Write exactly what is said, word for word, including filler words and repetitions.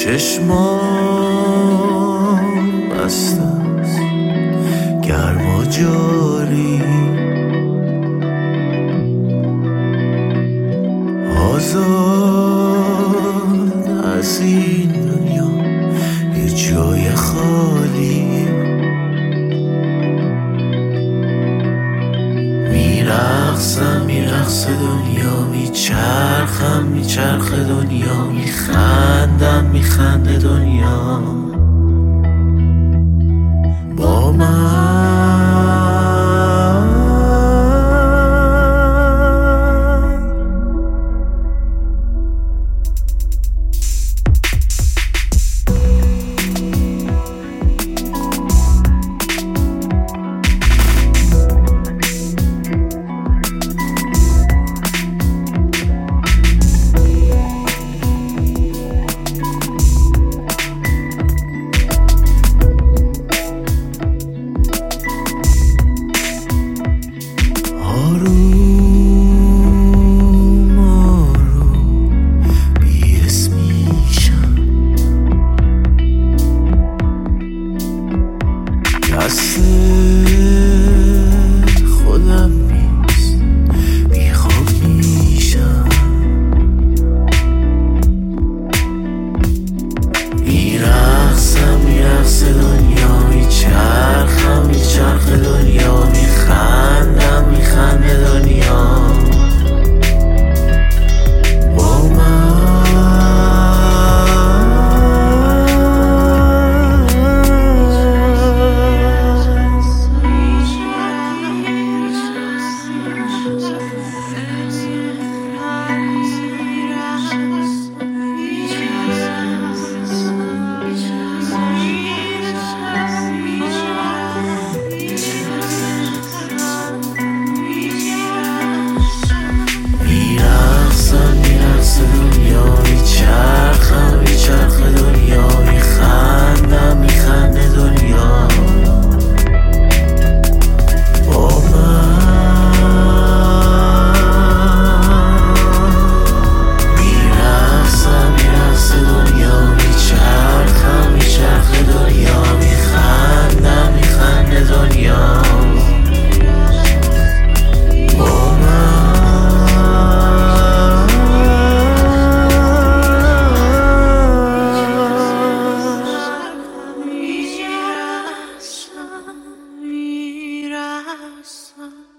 چشمام بسته است گرما جاری، آزاد از این دنیا یه جای خالی. میرقصم میرقص دنیا، میچرخم میچرخ دنیا، میخندم میخنده دنیا با من. آروم آروم بی اسمیشم، دست خودم نیست بی خواب میشم. میرقصم میرقص دنیا، میچرخم میچرخ دنیا، میخندم میخنده دنیا با میرقصم